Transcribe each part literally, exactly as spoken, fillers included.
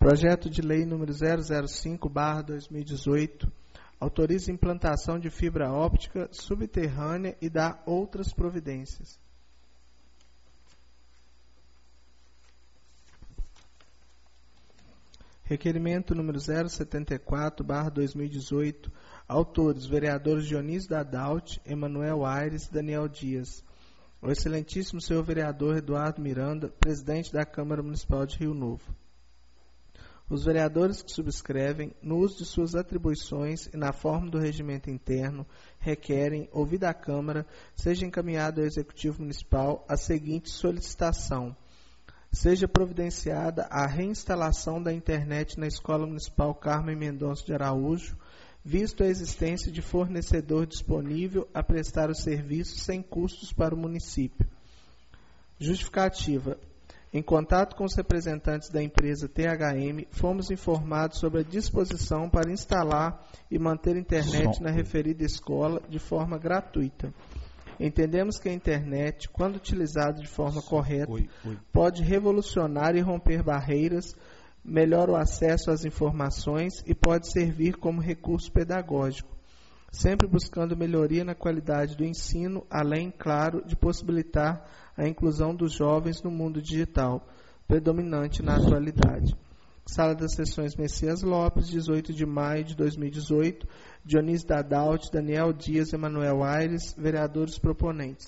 Projeto de Lei número zero zero cinco barra dois mil e dezoito autoriza a implantação de fibra óptica subterrânea e dá outras providências. Requerimento número zero setenta e quatro barra dois mil e dezoito, autores, vereadores Dionísio Dadalt, Emanuel Aires e Daniel Dias. O excelentíssimo senhor vereador Eduardo Miranda, presidente da Câmara Municipal de Rio Novo. Os vereadores que subscrevem, no uso de suas atribuições e na forma do regimento interno, requerem, ouvida a Câmara, seja encaminhado ao Executivo Municipal a seguinte solicitação: seja providenciada a reinstalação da internet na Escola Municipal Carmem Mendonça de Araújo, visto a existência de fornecedor disponível a prestar o serviço sem custos para o município. Justificativa. Em contato com os representantes da empresa T H M, fomos informados sobre a disposição para instalar e manter internet na referida escola de forma gratuita. Entendemos que a internet, quando utilizada de forma correta, oi, oi. pode revolucionar e romper barreiras, melhora o acesso às informações e pode servir como recurso pedagógico, sempre buscando melhoria na qualidade do ensino, além, claro, de possibilitar a inclusão dos jovens no mundo digital, predominante na atualidade. Sala das Sessões Messias Lopes, dezoito de maio de dois mil e dezoito, Dionísio Dadalt, Daniel Dias, Emanuel Aires, vereadores proponentes.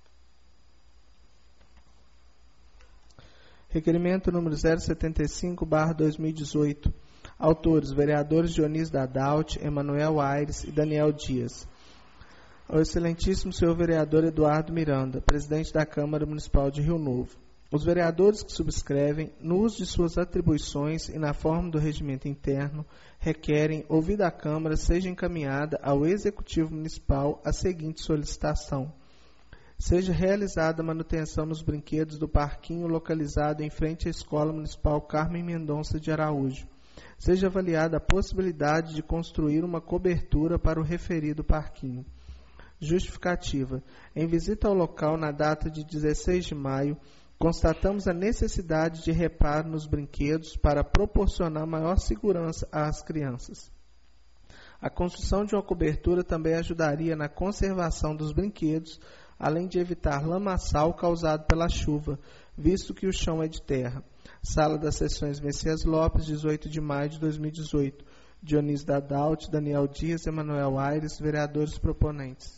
Requerimento número zero setenta e cinco barra dois mil e dezoito, autores, vereadores Dionísio Dadalt, Emanuel Aires e Daniel Dias. Ao excelentíssimo senhor vereador Eduardo Miranda, presidente da Câmara Municipal de Rio Novo. Os vereadores que subscrevem, no uso de suas atribuições e na forma do regimento interno, requerem, ouvida a Câmara, seja encaminhada ao Executivo Municipal a seguinte solicitação: seja realizada a manutenção nos brinquedos do parquinho localizado em frente à Escola Municipal Carmem Mendonça de Araújo. Seja avaliada a possibilidade de construir uma cobertura para o referido parquinho. Justificativa. Em visita ao local na data de dezesseis de maio, constatamos a necessidade de reparo nos brinquedos para proporcionar maior segurança às crianças. A construção de uma cobertura também ajudaria na conservação dos brinquedos, além de evitar lamaçal causado pela chuva, visto que o chão é de terra. Sala das Sessões Messias Lopes, dezoito de maio de dois mil e dezoito. Dionísio Dadalt, Daniel Dias, Emanuel Aires, vereadores proponentes.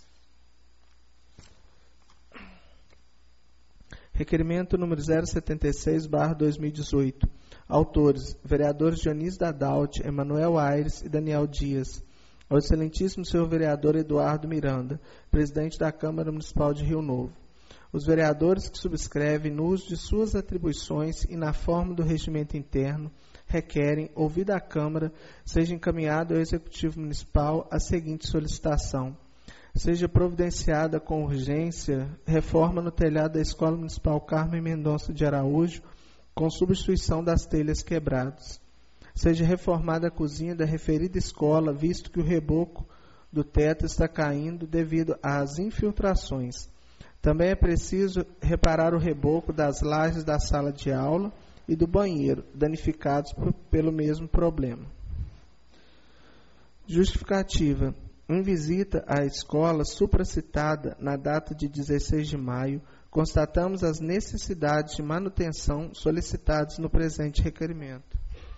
Requerimento número zero setenta e seis barra dois mil e dezoito. Autores, vereadores Dionísio Dadalt, Emanuel Aires e Daniel Dias. Ao excelentíssimo senhor vereador Eduardo Miranda, presidente da Câmara Municipal de Rio Novo. Os vereadores que subscrevem, no uso de suas atribuições e na forma do regimento interno, requerem, ouvida a Câmara, seja encaminhado ao Executivo Municipal a seguinte solicitação: seja providenciada com urgência reforma no telhado da Escola Municipal Carmem Mendonça de Araújo, com substituição das telhas quebradas. Seja reformada a cozinha da referida escola, visto que o reboco do teto está caindo devido às infiltrações. Também é preciso reparar o reboco das lajes da sala de aula e do banheiro, danificados por, pelo mesmo problema. Justificativa. Em visita à escola supracitada na data de dezesseis de maio, constatamos as necessidades de manutenção solicitadas no presente requerimento.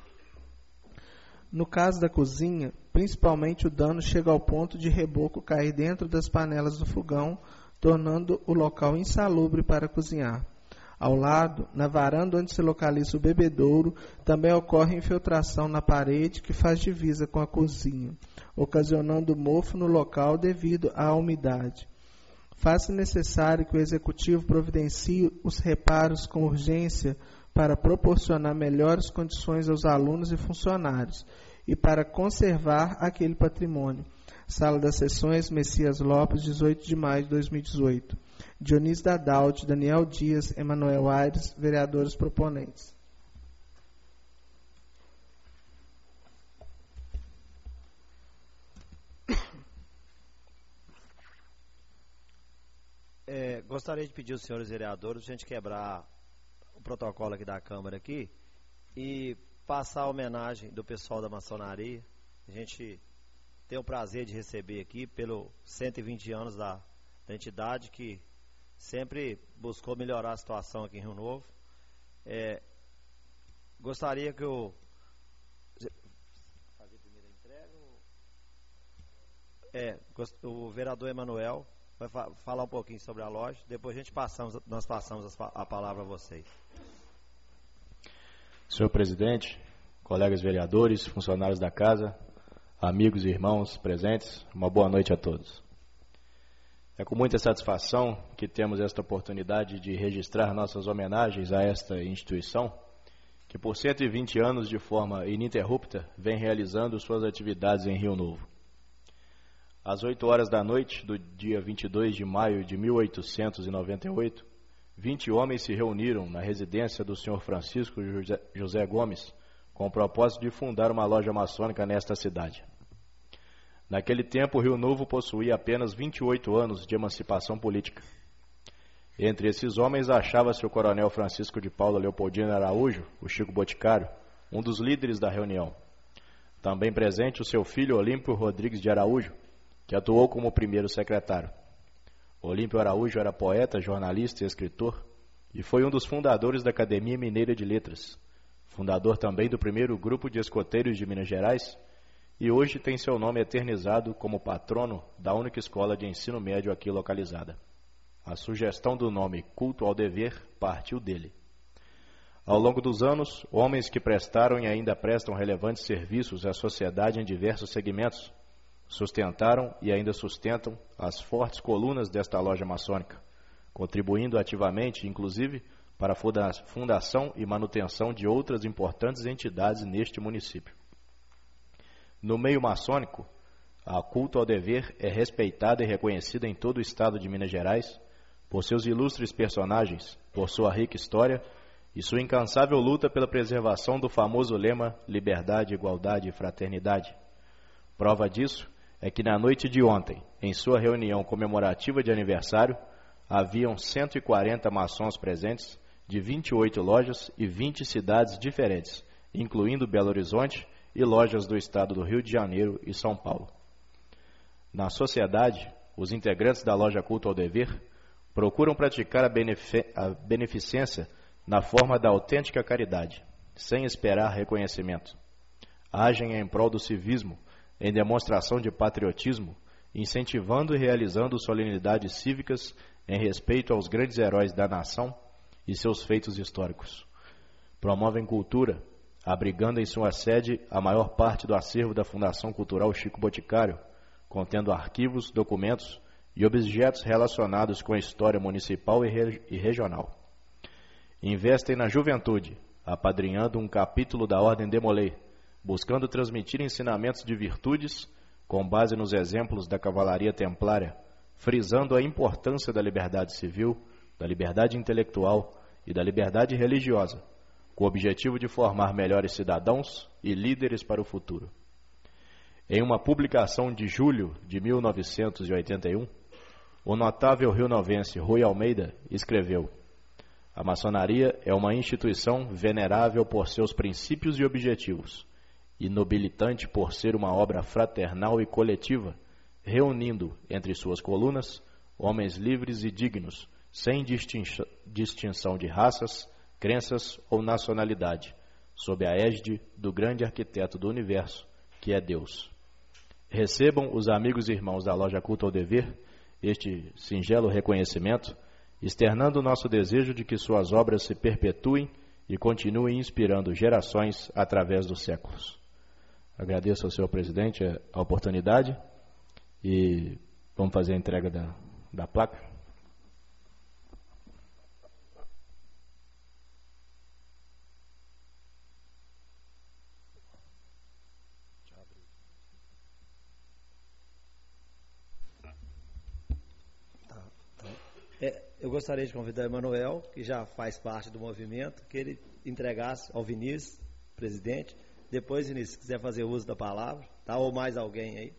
No caso da cozinha, principalmente o dano chega ao ponto de reboco cair dentro das panelas do fogão, tornando o local insalubre para cozinhar. Ao lado, na varanda onde se localiza o bebedouro, também ocorre infiltração na parede que faz divisa com a cozinha, ocasionando mofo no local devido à umidade. Faz-se necessário que o Executivo providencie os reparos com urgência para proporcionar melhores condições aos alunos e funcionários e para conservar aquele patrimônio. Sala das Sessões Messias Lopes, dezoito de maio de dois mil e dezoito. Dionísio Dadalt, Daniel Dias, Emanuel Aires, vereadores proponentes. É, gostaria de pedir aos senhores vereadores a gente quebrar o protocolo aqui da Câmara aqui e passar a homenagem do pessoal da maçonaria. A gente tem o prazer de receber aqui pelo cento e vinte anos da, da entidade, que sempre buscou melhorar a situação aqui em Rio Novo. É, gostaria que eu... Fazer a primeira entrega? É, o vereador Emanuel vai fa falar um pouquinho sobre a loja, depois a gente passamos, nós passamos a palavra a vocês. Senhor presidente, colegas vereadores, funcionários da casa, amigos e irmãos presentes, uma boa noite a todos. É com muita satisfação que temos esta oportunidade de registrar nossas homenagens a esta instituição, que por cento e vinte anos, de forma ininterrupta, vem realizando suas atividades em Rio Novo. Às oito horas da noite do dia vinte e dois de maio de mil oitocentos e noventa e oito, vinte homens se reuniram na residência do senhor Francisco José, José Gomes, com o propósito de fundar uma loja maçônica nesta cidade. Naquele tempo, Rio Novo possuía apenas vinte e oito anos de emancipação política. Entre esses homens achava-se o coronel Francisco de Paula Leopoldino Araújo, o Chico Boticário, um dos líderes da reunião. Também presente o seu filho Olímpio Rodrigues de Araújo, que atuou como primeiro secretário. Olímpio Araújo era poeta, jornalista e escritor, e foi um dos fundadores da Academia Mineira de Letras, fundador também do primeiro grupo de escoteiros de Minas Gerais, e hoje tem seu nome eternizado como patrono da única escola de ensino médio aqui localizada. A sugestão do nome Culto ao Dever partiu dele. Ao longo dos anos, homens que prestaram e ainda prestam relevantes serviços à sociedade em diversos segmentos sustentaram e ainda sustentam as fortes colunas desta loja maçônica, contribuindo ativamente, inclusive, para a fundação e manutenção de outras importantes entidades neste município. No meio maçônico, a Culto ao Dever é respeitada e reconhecida em todo o estado de Minas Gerais por seus ilustres personagens, por sua rica história e sua incansável luta pela preservação do famoso lema Liberdade, Igualdade e Fraternidade. Prova disso é que na noite de ontem, em sua reunião comemorativa de aniversário, haviam cento e quarenta maçons presentes de vinte e oito lojas e vinte cidades diferentes, incluindo Belo Horizonte e lojas do estado do Rio de Janeiro e São Paulo. Na sociedade, os integrantes da loja Culto ao Dever procuram praticar a, benefi- a beneficência na forma da autêntica caridade, sem esperar reconhecimento. Agem em prol do civismo, em demonstração de patriotismo, incentivando e realizando solenidades cívicas em respeito aos grandes heróis da nação e seus feitos históricos. Promovem cultura, abrigando em sua sede a maior parte do acervo da Fundação Cultural Chico Boticário, contendo arquivos, documentos e objetos relacionados com a história municipal e, re- e regional. Investem na juventude, apadrinhando um capítulo da Ordem de Molay, buscando transmitir ensinamentos de virtudes com base nos exemplos da cavalaria templária, frisando a importância da liberdade civil, da liberdade intelectual e da liberdade religiosa, com o objetivo de formar melhores cidadãos e líderes para o futuro. Em uma publicação de julho de mil novecentos e oitenta e um, o notável rionovense Rui Almeida escreveu: a maçonaria é uma instituição venerável por seus princípios e objetivos, e nobilitante por ser uma obra fraternal e coletiva, reunindo entre suas colunas homens livres e dignos, sem distinção, distinção de raças, crenças ou nacionalidade, sob a égide do grande arquiteto do universo, que é Deus. Recebam os amigos e irmãos da loja Culto ao Dever este singelo reconhecimento, externando o nosso desejo de que suas obras se perpetuem e continuem inspirando gerações através dos séculos. Agradeço ao senhor presidente a oportunidade e vamos fazer a entrega da, da placa. É, eu gostaria de convidar o Emanuel, que já faz parte do movimento, que ele entregasse ao Vinícius, presidente. Depois, Vinícius, se quiser fazer uso da palavra, tá? Ou mais alguém aí.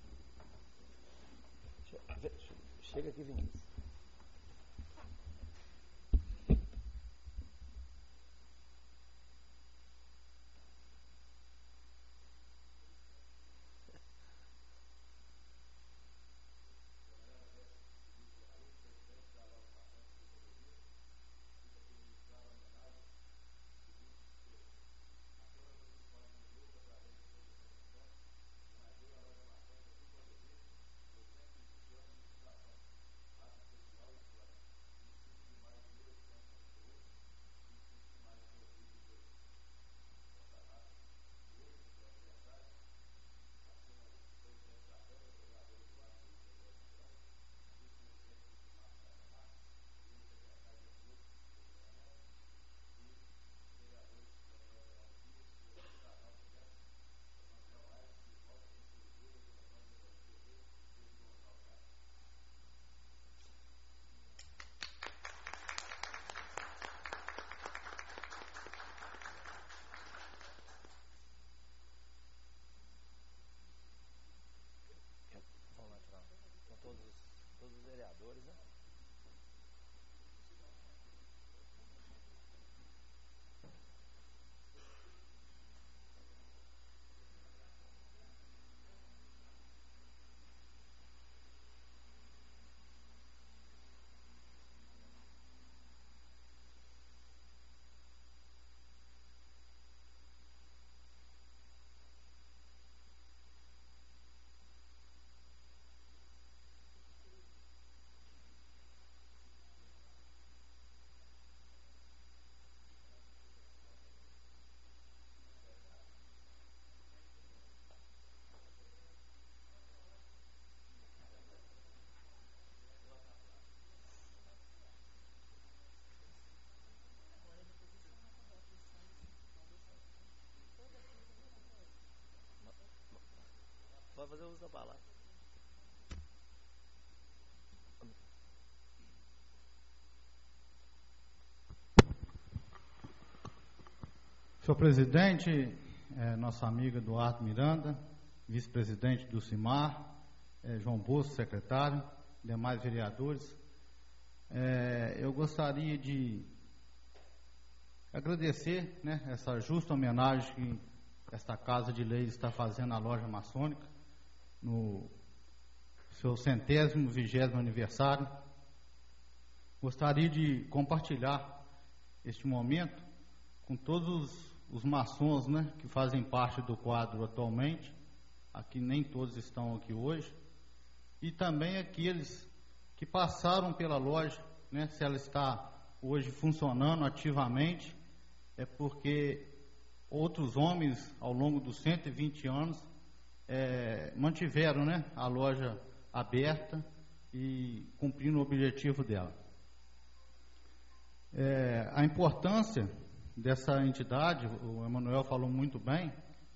Chega aqui, Vinícius. pode fazer uso da palavra. Senhor presidente, é, nossa amiga Eduardo Miranda, vice-presidente do CIMAR, é, João Bosco, secretário, demais vereadores, é, eu gostaria de agradecer, né, essa justa homenagem que esta Casa de Leis está fazendo à loja maçônica no seu centésimo, vigésimo aniversário. Gostaria de compartilhar este momento com todos os, os maçons, né, que fazem parte do quadro atualmente. Aqui nem todos estão aqui hoje, e também aqueles que passaram pela loja, né, se ela está hoje funcionando ativamente, é porque outros homens, ao longo dos cento e vinte anos, é, mantiveram, né, a loja aberta e cumprindo o objetivo dela. É, a importância dessa entidade, o Emanuel falou muito bem,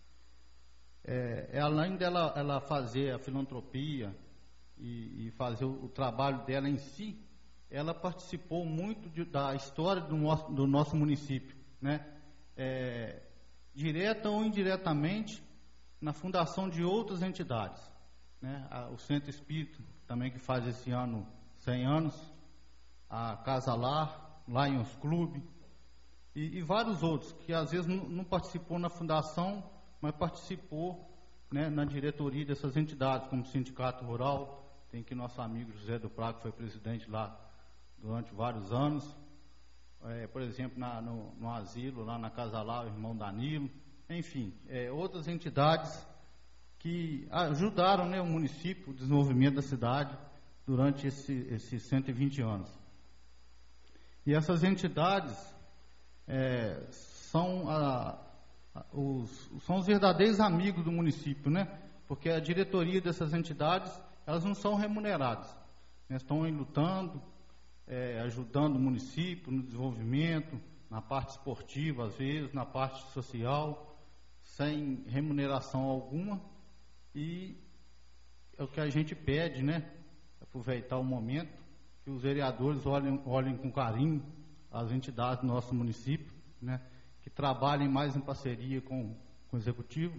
é, é além dela ela fazer a filantropia e, e fazer o, o trabalho dela em si, ela participou muito de, da história do nosso, do nosso município, né? É, direta ou indiretamente, na fundação de outras entidades, né? A, o Centro Espírita, também que faz esse ano cem anos, a Casa Lar, Lions Club, e, e vários outros, que às vezes não, não participou na fundação, mas participou, né, na diretoria dessas entidades, como o Sindicato Rural. Tem aqui nosso amigo José do Prado, que foi presidente lá durante vários anos. É, por exemplo, na, no, no asilo, lá na Casa Lá, o irmão Danilo. Enfim, é, outras entidades que ajudaram, né, o município, o desenvolvimento da cidade durante esse, esses cento e vinte anos. E essas entidades é, são, a, a, os, são os verdadeiros amigos do município, né? Porque a diretoria dessas entidades, elas não são remuneradas, né? Estão aí lutando, é, ajudando o município no desenvolvimento, na parte esportiva, às vezes, na parte social, sem remuneração alguma. E é o que a gente pede, né? Aproveitar o momento, que os vereadores olhem, olhem com carinho as entidades do nosso município, né? Que trabalhem mais em parceria com, com o executivo.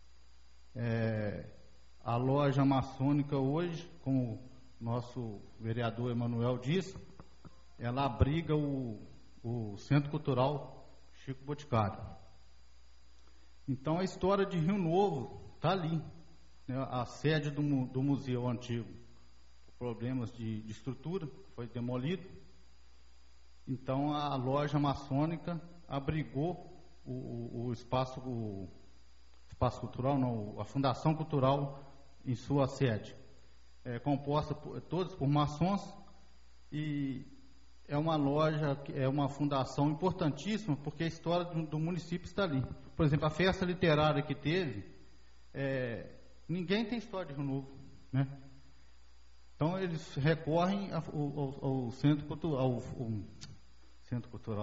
É, a loja maçônica hoje, como o nosso vereador Emanuel disse, ela abriga o, o Centro Cultural Chico Boticário. Então a história de Rio Novo está ali, né? A sede do, do museu antigo, problemas de, de estrutura, foi demolido. Então a loja maçônica abrigou o, o, o espaço o espaço cultural, não, a Fundação Cultural em sua sede, é composta por, todos por maçons, e é uma loja, é uma fundação importantíssima, porque a história do, do município está ali. Por exemplo, a festa literária que teve, é, ninguém tem história de Rio Novo, né? Então eles recorrem ao, ao, ao centro cultural, ao, ao centro cultural,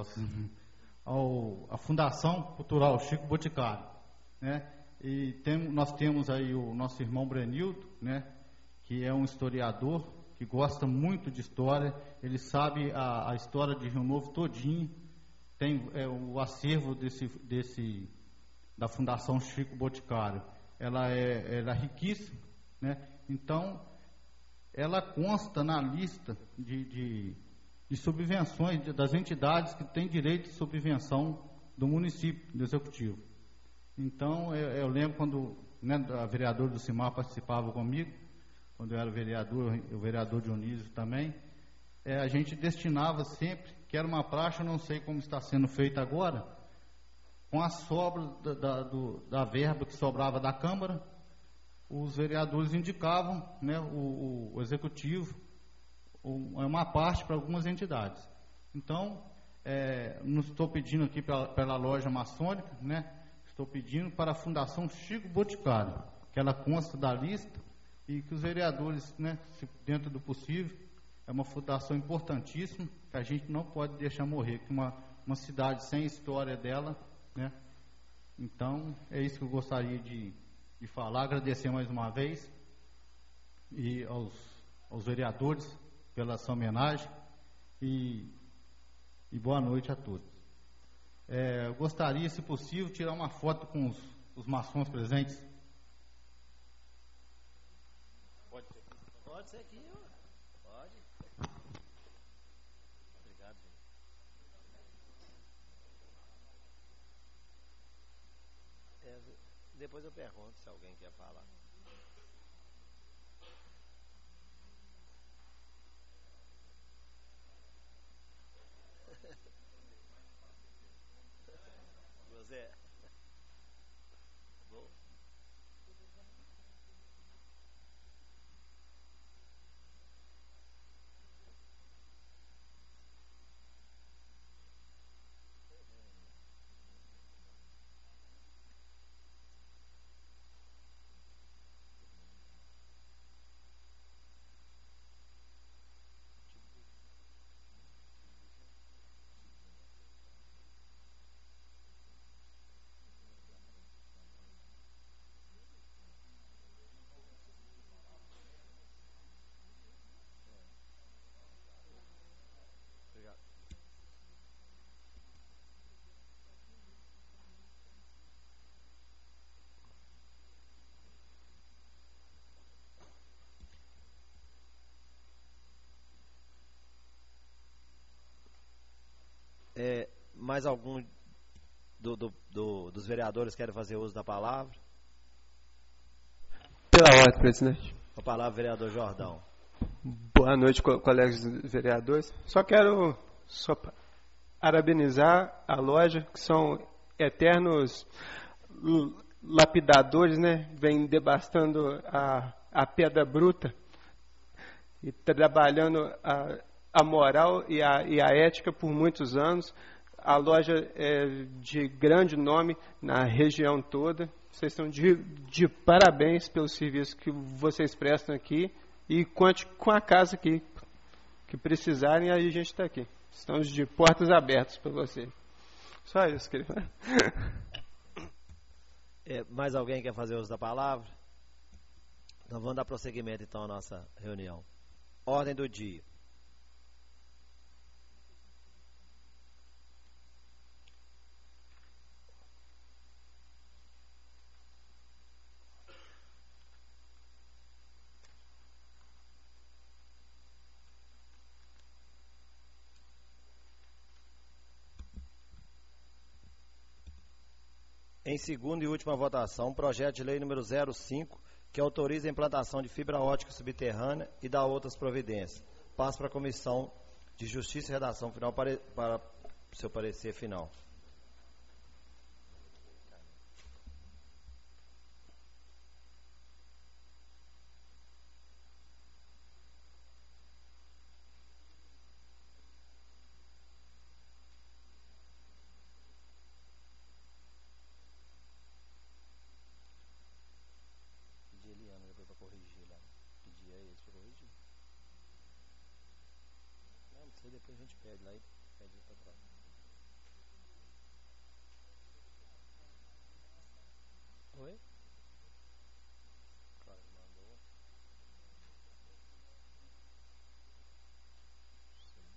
ao, a Fundação Cultural Chico Boticário, né? E tem, nós temos aí o nosso irmão Brenildo, né? Que é um historiador que gosta muito de história. Ele sabe a, a história de Rio Novo todinho. Tem é, o acervo desse, desse da Fundação Chico Boticário. Ela é, ela é riquíssima, né? Então ela consta na lista de, de, de subvenções de, das entidades que têm direito de subvenção do município, do executivo. Então, eu, eu lembro quando, né, a vereadora do CIMAR participava comigo, quando eu era vereador, o vereador Dionísio também, é, a gente destinava sempre, que era uma praxe, eu não sei como está sendo feita agora, com a sobra da, da, do, da verba que sobrava da Câmara, os vereadores indicavam, né, o, o executivo, o, uma parte para algumas entidades. Então, é, não estou pedindo aqui pela, pela loja maçônica, né, estou pedindo para a Fundação Chico Boticário, que ela consta da lista e que os vereadores, né, se, dentro do possível, é uma fundação importantíssima, que a gente não pode deixar morrer, que uma, uma cidade sem história dela, né. Então, é isso que eu gostaria de de falar, agradecer mais uma vez e aos, aos vereadores pela essa homenagem e, e boa noite a todos. É, eu gostaria, se possível, tirar uma foto com os, os maçons presentes. Pode ser aqui. Pode ser aqui, ó. Pode. Obrigado, gente. É, depois eu pergunto se alguém quer falar. José. Bom. Obrigado. É, mais algum do, do, do, dos vereadores querem fazer uso da palavra? Pela ordem, presidente. A palavra, vereador Jordão. Boa noite, co colegas vereadores. Só quero só parabenizar a loja, que são eternos lapidadores, né? Vem devastando a, a pedra bruta e trabalhando a, a moral e a, e a ética por muitos anos. A loja é de grande nome na região toda. Vocês estão de, de parabéns pelo serviço que vocês prestam aqui. E conte com a casa aqui, que precisarem, aí a gente está aqui. Estamos de portas abertas para vocês. Só isso, querido. É, mais alguém quer fazer uso da palavra? Então vamos dar prosseguimento então à nossa reunião. Ordem do dia. Em segunda e última votação, projeto de lei número zero cinco, que autoriza a implantação de fibra ótica subterrânea e dá outras providências. Passo para a Comissão de Justiça e Redação Final para, para seu parecer final. Depois a gente pede lá e pede para trocar. Oi? Claro que mandou. Sim.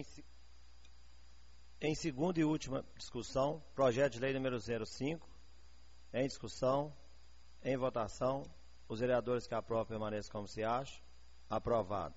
Em segunda e última discussão, projeto de lei número zero cinco, em discussão, em votação, os vereadores que aprovam permaneçam como se acha. Aprovado.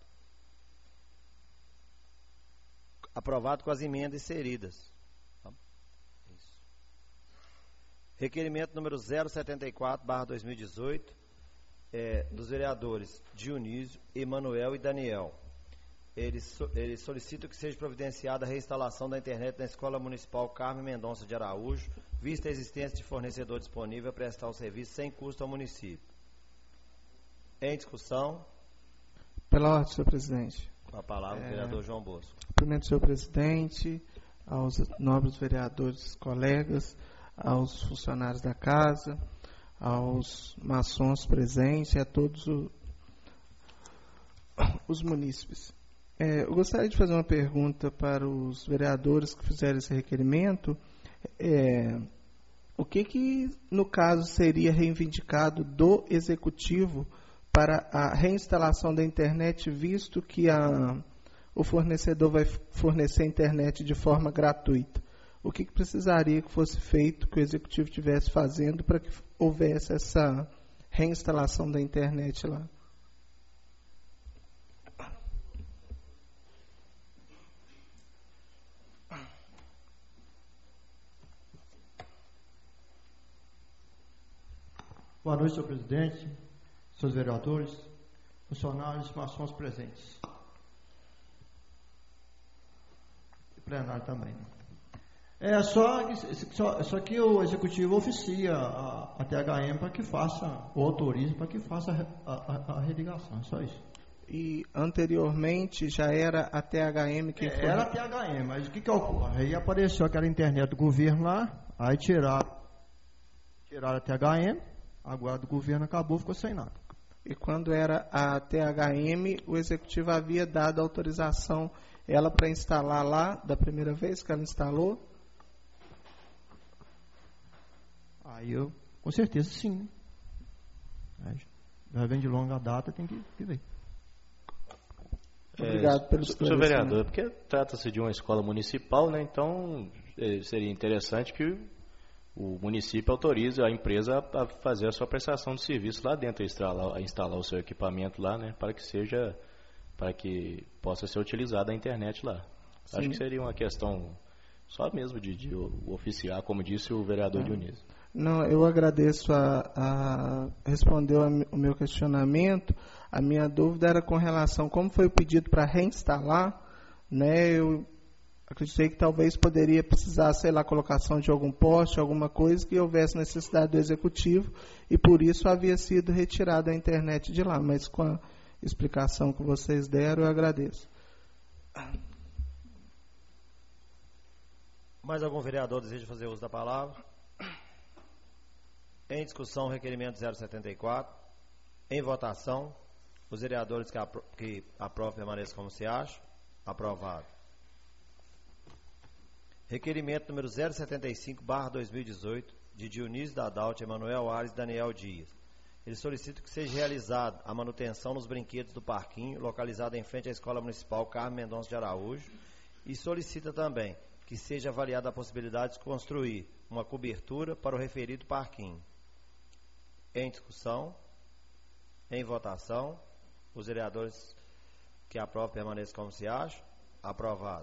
Aprovado com as emendas inseridas. Isso. Requerimento número zero setenta e quatro barra dois mil e dezoito, é, dos vereadores Dionísio, Emanuel e Daniel. Eles, eles solicitam que seja providenciada a reinstalação da internet na Escola Municipal Carme Mendonça de Araújo, vista a existência de fornecedor disponível a prestar o serviço sem custo ao município. Em discussão. Pela ordem, senhor presidente. Com a palavra, é, o vereador João Bosco. Cumprimento, senhor presidente, aos nobres vereadores, colegas, aos funcionários da casa, aos maçons presentes e a todos o, os munícipes. É, eu gostaria de fazer uma pergunta para os vereadores que fizeram esse requerimento. É, o que que, no caso, seria reivindicado do Executivo para a reinstalação da internet, visto que a, o fornecedor vai fornecer a internet de forma gratuita? O que que precisaria que fosse feito, que o Executivo estivesse fazendo para que houvesse essa reinstalação da internet lá? Boa noite, senhor presidente, senhores vereadores, funcionários e maçons presentes. E plenário também. É só, só, só que o executivo oficia a, a T H M para que faça, ou autorize para que faça a, a, a religação, é só isso. E anteriormente já era a T H M que... É, era a T H M, mas o que que ocorre? Aí apareceu aquela internet do governo lá, aí tiraram, tiraram a T H M, agora do governo acabou, ficou sem nada. E quando era a T H M, o executivo havia dado autorização ela para instalar lá, da primeira vez que ela instalou? Aí eu, com certeza sim. Aí, já vem de longa data, tem que, que ver. Obrigado pelo esclarecimento. Senhor vereador, porque trata-se de uma escola municipal, né? Então seria interessante que o município autorize a empresa a fazer a sua prestação de serviço lá dentro, a instalar, a instalar o seu equipamento lá, né, para que seja, para que possa ser utilizada a internet lá. Sim. Acho que seria uma questão só mesmo de, de oficiar, como disse o vereador Dionísio. Não, eu agradeço a, a responder o meu questionamento. A minha dúvida era com relação como foi o pedido para reinstalar, né? Eu acreditei que talvez poderia precisar, sei lá, colocação de algum poste, alguma coisa que houvesse necessidade do executivo e por isso havia sido retirada a internet de lá. Mas com a explicação que vocês deram, eu agradeço. Mais algum vereador deseja fazer uso da palavra? Em discussão, requerimento zero setenta e quatro. Em votação, os vereadores que, apro que aprovam permaneçam como se acham. Aprovado. Requerimento número zero setenta e cinco barra dois mil e dezoito, de Dionísio Dadalt, Emanuel Ares e Daniel Dias. Eles solicitam que seja realizada a manutenção nos brinquedos do parquinho, localizado em frente à Escola Municipal Carme Mendonça de Araújo, e solicita também que seja avaliada a possibilidade de construir uma cobertura para o referido parquinho. Em discussão, em votação, os vereadores que aprovam permaneçam como se acham. Aprovado.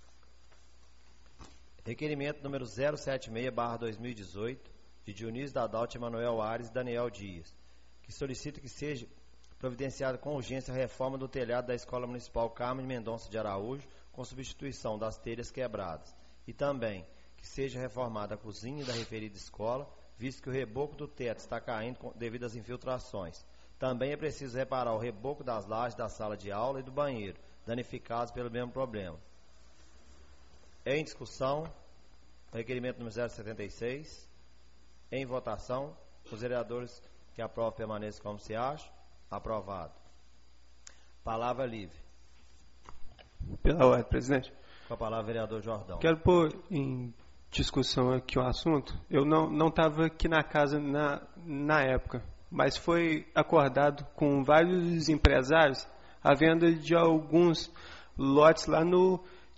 Requerimento número zero setenta e seis barra dois mil e dezoito, de Dionísio Dadalt, Emanuel Ares e Daniel Dias, que solicita que seja providenciada com urgência a reforma do telhado da Escola Municipal Carme Mendonça de Araújo, com substituição das telhas quebradas, e também que seja reformada a cozinha da referida escola, visto que o reboco do teto está caindo devido às infiltrações. Também é preciso reparar o reboco das lajes da sala de aula e do banheiro, danificados pelo mesmo problema. Em discussão, requerimento número zero setenta e seis. Em votação, os vereadores que aprovam permaneçam como se acham. Aprovado. Palavra livre. Pela ordem, presidente. Com a palavra, vereador Jordão. Quero pôr em discussão aqui o assunto. Eu não estava aqui na casa na, na época, mas foi acordado com vários empresários a venda de alguns lotes lá no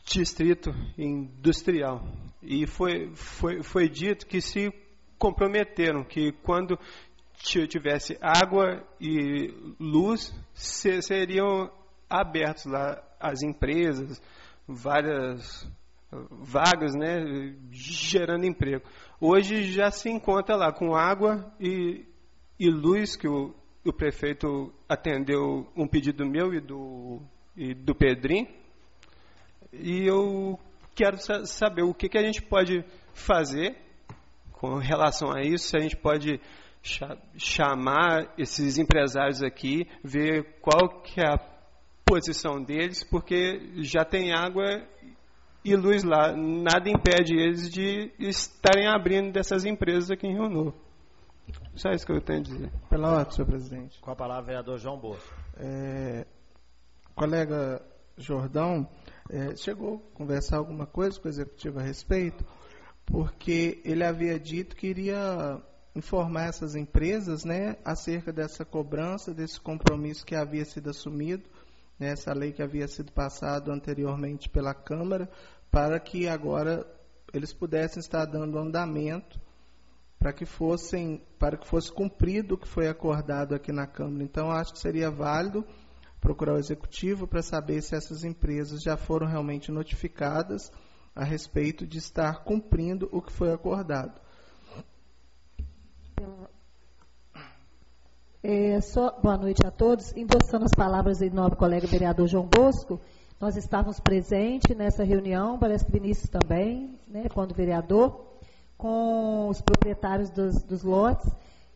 distrito industrial. E foi, foi, foi dito que se comprometeram que quando tivesse água e luz, seriam abertos lá as empresas, várias vagas, né, gerando emprego. Hoje já se encontra lá com água e, e luz, que o, o prefeito atendeu um pedido meu e do, e do Pedrinho. E eu quero sa- saber o que, que a gente pode fazer com relação a isso, se a gente pode cha- chamar esses empresários aqui, ver qual que é a posição deles, porque já tem água e luz lá. Nada impede eles de estarem abrindo dessas empresas aqui em Rio Novo. Só isso que eu tenho a dizer. Pela ordem, senhor presidente. Com a palavra, vereador João Bosco. É, colega Jordão, é, chegou a conversar alguma coisa com o executivo a respeito, porque ele havia dito que iria informar essas empresas, né, acerca dessa cobrança, desse compromisso que havia sido assumido, né, essa lei que havia sido passada anteriormente pela Câmara, para que agora eles pudessem estar dando andamento para que fossem, para que fosse cumprido o que foi acordado aqui na Câmara. Então, acho que seria válido procurar o Executivo para saber se essas empresas já foram realmente notificadas a respeito de estar cumprindo o que foi acordado. É, só, boa noite a todos. Endossando as palavras do nobre colega vereador João Bosco, nós estávamos presentes nessa reunião, parece que Vinícius também, né, quando vereador, com os proprietários dos, dos lotes,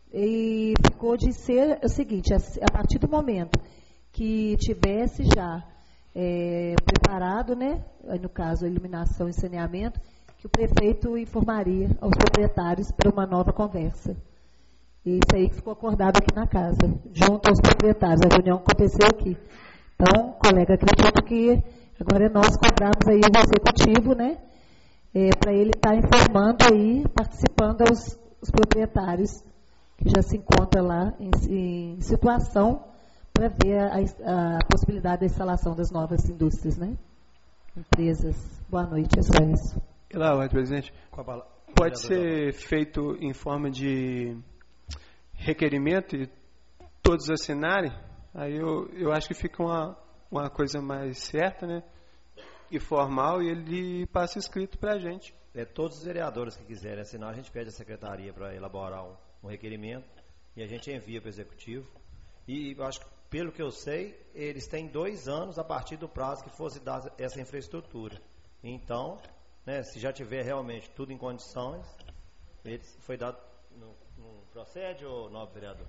e ficou de ser o seguinte: a, a partir do momento que tivesse já é, preparado, né, no caso a iluminação e saneamento, que o prefeito informaria aos proprietários para uma nova conversa. Isso aí que ficou acordado aqui na casa, junto aos proprietários. A reunião aconteceu aqui. Então, colega, acredito que agora é nós cobrarmos aí o executivo, né, é, para ele estar tá informando aí, participando aos os proprietários que já se encontram lá em, em situação para ver a, a possibilidade da instalação das novas indústrias, né, empresas. Boa noite, é só isso. Olá, senhor presidente. Pode ser feito em forma de requerimento e todos assinarem? Aí eu, eu acho que fica uma, uma coisa mais certa, né, e formal, e ele passa escrito para a gente. É, todos os vereadores que quiserem assinar, a gente pede à secretaria para elaborar um, um requerimento e a gente envia para o executivo. E eu acho que, pelo que eu sei, eles têm dois anos a partir do prazo que fosse dar essa infraestrutura. Então, né, se já tiver realmente tudo em condições, eles, foi dado, não, não procede, ou nobre vereador?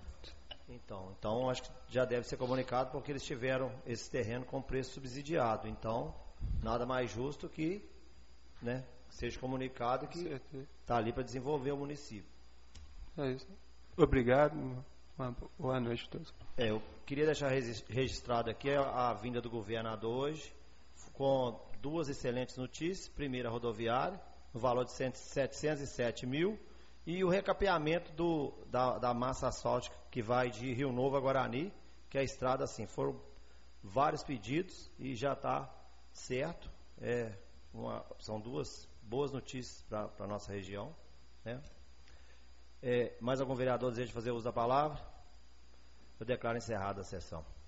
Então, então, acho que já deve ser comunicado, porque eles tiveram esse terreno com preço subsidiado. Então, nada mais justo que, né, seja comunicado que está ali para desenvolver o município. É isso. Obrigado. Uma boa noite a todos. É, eu queria deixar registrado aqui a, a vinda do governador hoje, com duas excelentes notícias. Primeiro, a rodoviária, no valor de setecentos e sete mil, e o recapeamento do, da, da massa asfáltica que vai de Rio Novo a Guarani, que é a estrada, assim, foram vários pedidos e já está certo. É uma, são duas boas notícias para a nossa região, né? É, mais algum vereador deseja fazer uso da palavra? Eu declaro encerrada a sessão.